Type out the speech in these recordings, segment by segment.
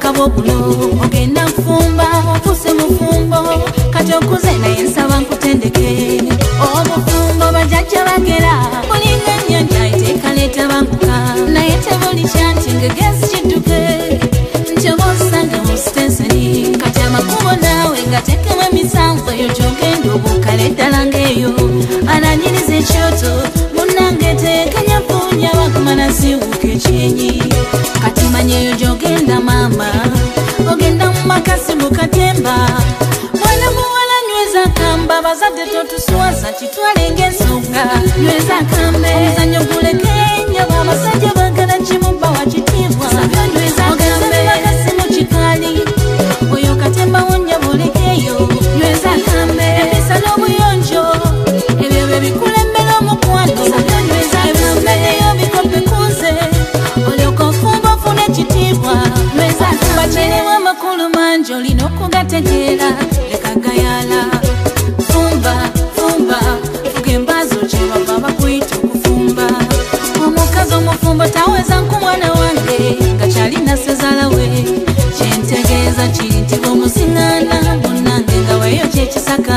kabo bulo ogenda mfumba ofuse mufumbo kati okuze naye nsaba nkutendeke obufumbo bajajja bagera kulinga ennyanja eteekaleeta banguka naye tebuli kyanti ngegezi kidduke nti oba osanga mu sitenseni kati amakubo naawe ngatekemu emisanvu eyo gyogenda obukale ddala ng'eyo ananyiriza ekyoto munnange teekanya puunya bakumana siwuka ekyenyi kati manya eyo gyogenda maama ogenda mu makasi mu katemba mwana muwala nyweza kamba bazadde totuswaza kitwale ng'ensonga nyweza kambe omuzannyo gulekenya b'abasajja baagala kimubba wakitiibwa nyweza kambe makasi mu kikaali oyo katemba wonya bulekeyo nyweza kambe ebisa n'obuyonjo ebyo bye bikulembera omukwano nyweza kambe neyo bikope kunze olyoka ofumba ofuna ekitiibwa nyweza kambe bakirewa amakulu mangi olina okugategeera leka gayala fumba fumba fuga embaazi okyebava bakuyita okufumba omukazi omufumbo taweza nkumwana wange nga kyalina sezaala we kyentegeeza kiri nti bw'omusiŋŋaana munnange nga weeyo kyekisaka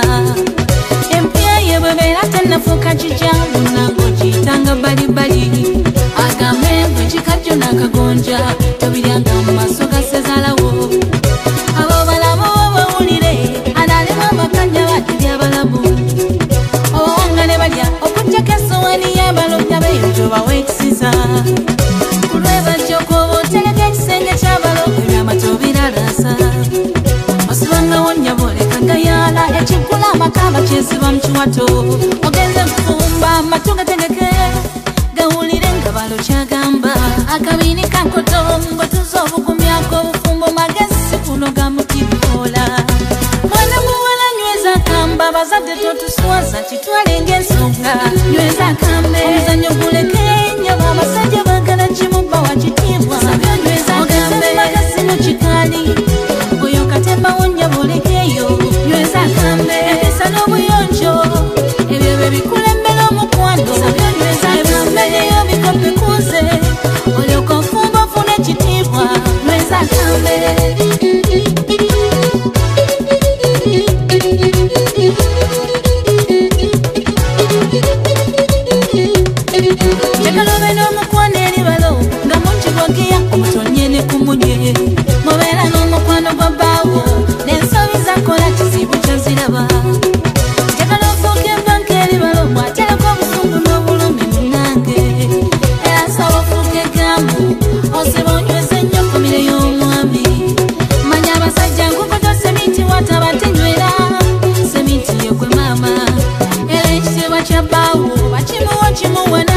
empya ye bwebeera tennafuuka kijja munnange ogiyitanga balibali agambe bwe kikajjo n'akagonja tobiryanga mu maaso ga sezaalawo abo balamu bawulire analema amakanya badde abalamu obawanga ne balya okujjako essowaani y'abalonda beeyo baweekisiza kulwebajja okwoba otereka ekisenge ky'abalogo ebyamato biralasa osibanga wonya boleka gayala ekiggula amakamba kyesiba mu kiwato ogenze kufumba amatu gategeke gawulire nga balo kyagamba akabini kankoto ngotuza obugumyako obufumbo magezi kunoga mutibikola mwana muwala nyweza kamba bazadde totuswaza kitwale ng'ensonga nyweza kambe omuzannyo gulekenya b'abasajja baagala kimubba wakitiibwa nyweza kambe magezi mu kikaali oyo katemba wonya bulekeyo nyweza kambe ebisa n'obuyonjo ebyo bye bikulembera omukwano nyweza kambe neyo bikope kunze olyoka ofumba ofuna ekitiibwa nyweza kambe Jakalobe n'omukwano eri balo nga mungi gwageya omutonye ne kumunye mubeera n'omukwano gwa bbaawo n'ensobi zakola kizibu kyaziraba jakala ofuuka ebbanka eri balo bw'atereka obusungu n'obulumi munnange era nsaba ofuuka egambu osiba onyweza ennyo famire y'omwami manya abasajja nkukoto seminti wataba tenywera seminti ye gwe maama era ekitiibwa kya bbaawo bakimuwa kimuwana